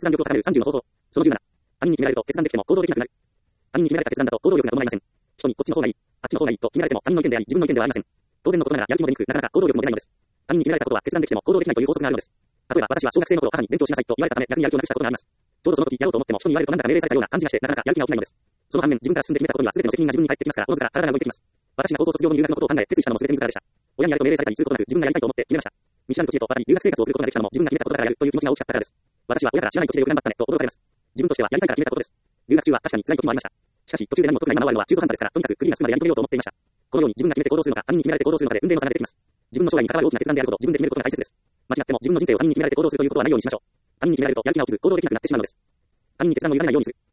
決断力を高める30の方法。その17。他人に決められると決断できても行動できなくなる。他人に決められた決断だと行動力が伴いません。人にこっちの方がいい、あっちの方がいいと決められても他人の意見であり自分の意見ではありません。当然のことながらやる気も出にくく、なかなか行動力も出ないのです。他人に決められたことは決断できても行動できないという法則があるのです。例えば私は小学生の頃母に勉強しなさいと言われたため逆にやる気をなくしたことがあります。ちょうどその時やろうと思っても人に言われるとなんだか命令されたような感じがしてなかなかやる気が起きないのです。その反面自分から進んで決めたことには全ての責任が自分に返ってきますから、おのずから体が動いてきます。私が高校卒業後に留学のことを考え決意したのも全て自らでした。親にやれと命令されたりすることなく自分がやりたいと思って決めました。見知らぬ土地へと渡り留学生活を送ることができたのも自分が決めたことだからやるという気持ちが大きかったからです。私は親から知らない土地でよく頑張ったねと驚かれます。自分としてはやりたいから決めたことです。留学中は確かに辛い時もありました。しかし途中で何も特に学ばないのは中途半端ですから、とにかくクリアするまでやり遂げようと思っていました。このように自分が決めて行動するのか他人に決められて行動するのかで運命の差が出てきます。自分の将来に関わる大きな決断であるほど自分で決めることが大切です。間違っても自分の人生を他人に決められて行動するということはないようにしましょう。他人に決められるとやる気が起きず行動できなくなってしまうのです。他人に決断を委ねないようにする。